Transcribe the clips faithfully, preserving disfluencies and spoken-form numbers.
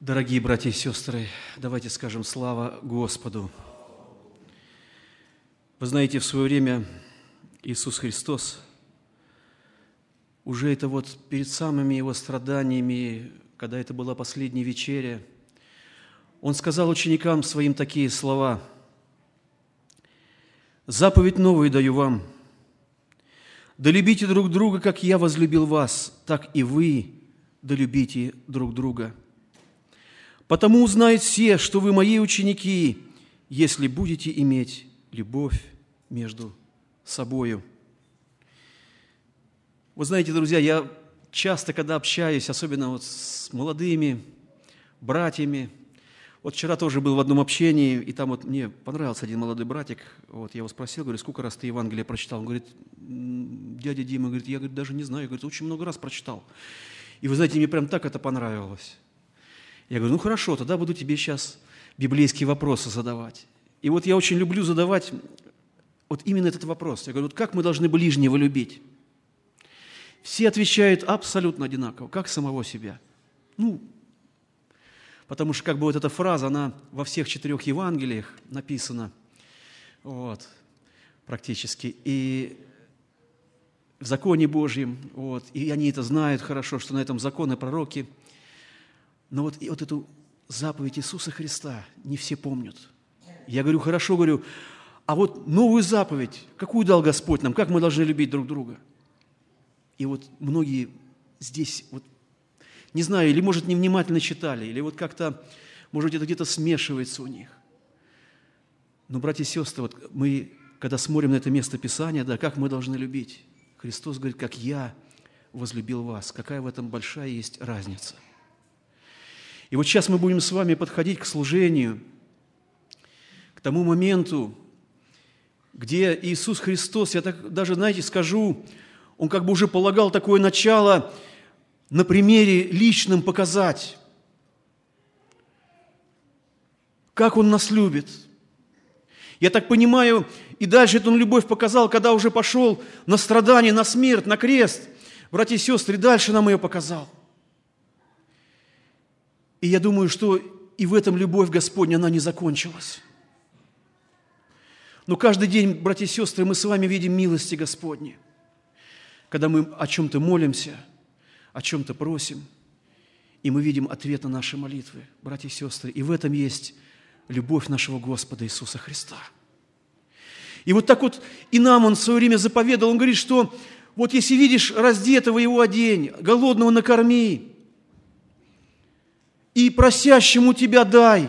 Дорогие братья и сестры, давайте скажем слава Господу. Вы знаете, в свое время Иисус Христос, уже это вот перед самыми Его страданиями, когда это была последняя вечеря, Он сказал ученикам Своим такие слова: «Заповедь новую даю вам, да любите друг друга, как я возлюбил вас, так и вы да любите друг друга. Потому узнают все, что вы мои ученики, если будете иметь любовь между собою». Вы знаете, друзья, я часто, когда общаюсь, особенно вот с молодыми братьями, вот вчера тоже был в одном общении, и там вот мне понравился один молодой братик, вот я его спросил, говорю, сколько раз ты Евангелие прочитал? Он говорит, дядя Дима, говорит, я говорит, даже не знаю, говорит, очень много раз прочитал. И вы знаете, мне прям так это понравилось. Я говорю, ну хорошо, тогда буду тебе сейчас библейские вопросы задавать. И вот я очень люблю задавать вот именно этот вопрос. Я говорю, вот как мы должны ближнего любить? Все отвечают абсолютно одинаково, как самого себя. Ну, потому что как бы вот эта фраза, она во всех четырех Евангелиях написана, вот, практически, и в законе Божьем, вот, и они это знают хорошо, что на этом законы пророки. Но вот, и вот эту заповедь Иисуса Христа не все помнят. Я говорю, хорошо, говорю, а вот новую заповедь, какую дал Господь нам, как мы должны любить друг друга? И вот многие здесь, вот, не знаю, или, может, невнимательно читали, или вот как-то, может быть, это где-то смешивается у них. Но, братья и сестры, вот мы, когда смотрим на это место Писания, да, как мы должны любить? Христос говорит, как я возлюбил вас. Какая в этом большая есть разница? И вот сейчас мы будем с вами подходить к служению, к тому моменту, где Иисус Христос, я так даже, знаете, скажу, Он как бы уже полагал такое начало на примере личном показать, как Он нас любит. Я так понимаю, и дальше эту любовь показал, когда уже пошел на страдание, на смерть, на крест. Братья и сестры, дальше нам ее показал. И я думаю, что и в этом любовь Господня, она не закончилась. Но каждый день, братья и сестры, мы с вами видим милости Господни. Когда мы о чем-то молимся, о чем-то просим, и мы видим ответ на наши молитвы, братья и сестры. И в этом есть любовь нашего Господа Иисуса Христа. И вот так вот и нам Он в свое время заповедал. Он говорит, что вот если видишь раздетого, его одень, голодного накорми, и просящему тебя дай.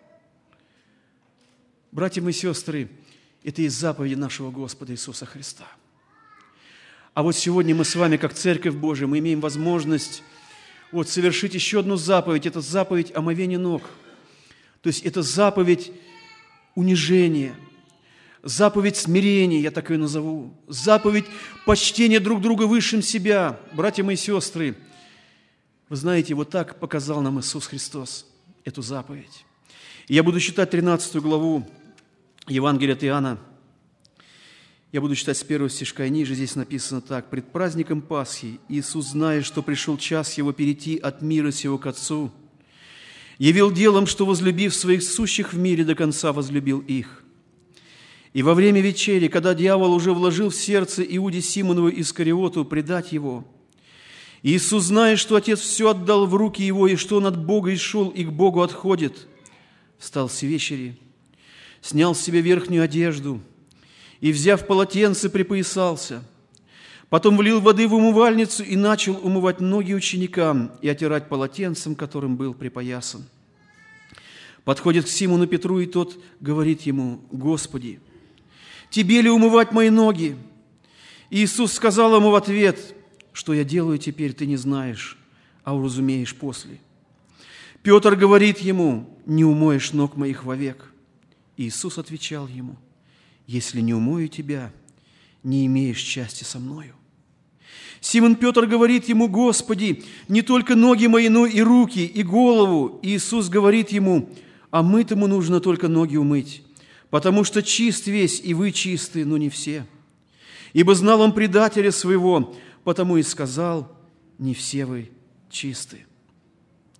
Братья и сестры, это есть заповеди нашего Господа Иисуса Христа. А вот сегодня мы с вами, как Церковь Божия, мы имеем возможность вот совершить еще одну заповедь. Это заповедь омовения ног. То есть это заповедь унижения, заповедь смирения, я так ее назову, заповедь почтения друг друга высшим себя. Братья мои сестры, вы знаете, вот так показал нам Иисус Христос эту заповедь. И я буду читать тринадцатую главу Евангелия от Иоанна. Я буду читать с первого стишка и ниже. Здесь написано так. «Пред праздником Пасхи Иисус, зная, что пришел час Его перейти от мира сего к Отцу, явил делом, что, возлюбив своих сущих в мире, до конца возлюбил их. И во время вечери, когда дьявол уже вложил в сердце Иуде Симонову Искариоту предать Его, Иисус, зная, что Отец все отдал в руки Его, и что Он от Бога и шел, и к Богу отходит, встал с вечери, снял с себя верхнюю одежду и, взяв полотенце, припоясался. Потом влил воды в умывальницу и начал умывать ноги ученикам и отирать полотенцем, которым был припоясан. Подходит к Симону Петру, и тот говорит ему: «Господи, тебе ли умывать мои ноги?» И Иисус сказал ему в ответ: «Что я делаю теперь, ты не знаешь, а уразумеешь после». Петр говорит ему: «Не умоешь ног моих вовек». И Иисус отвечал ему: «Если не умою тебя, не имеешь части со мною». Симон Петр говорит ему: «Господи, не только ноги мои, но и руки, и голову». И Иисус говорит ему: «А мытому нужно только ноги умыть, потому что чист весь, и вы чисты, но не все. Ибо знал он предателя своего, потому и сказал: не все вы чисты».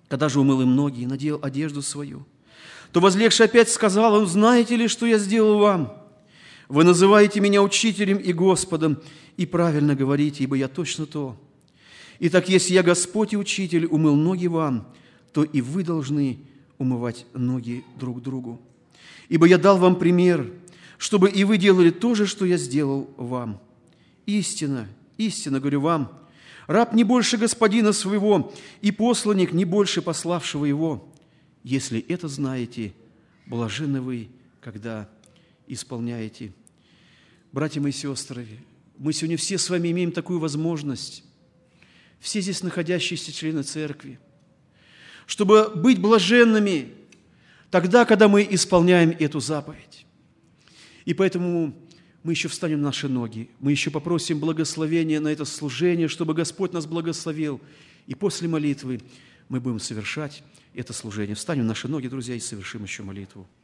Когда же умыл им ноги и надел одежду свою, то, возлегши, опять сказал он: знаете ли, что я сделал вам? Вы называете меня учителем и Господом, и правильно говорите, ибо я точно то. Итак, если я Господь и Учитель умыл ноги вам, то и вы должны умывать ноги друг другу. Ибо я дал вам пример, чтобы и вы делали то же, что я сделал вам. Истина, истинно говорю вам, раб не больше господина своего, и посланник не больше пославшего его. Если это знаете, блаженны вы, когда исполняете. Братья мои и сестры, мы сегодня все с вами имеем такую возможность, все здесь находящиеся члены церкви, чтобы быть блаженными тогда, когда мы исполняем эту заповедь. И поэтому мы еще встанем на наши ноги, мы еще попросим благословения на это служение, чтобы Господь нас благословил. И после молитвы мы будем совершать это служение. Встанем на наши ноги, друзья, и совершим еще молитву.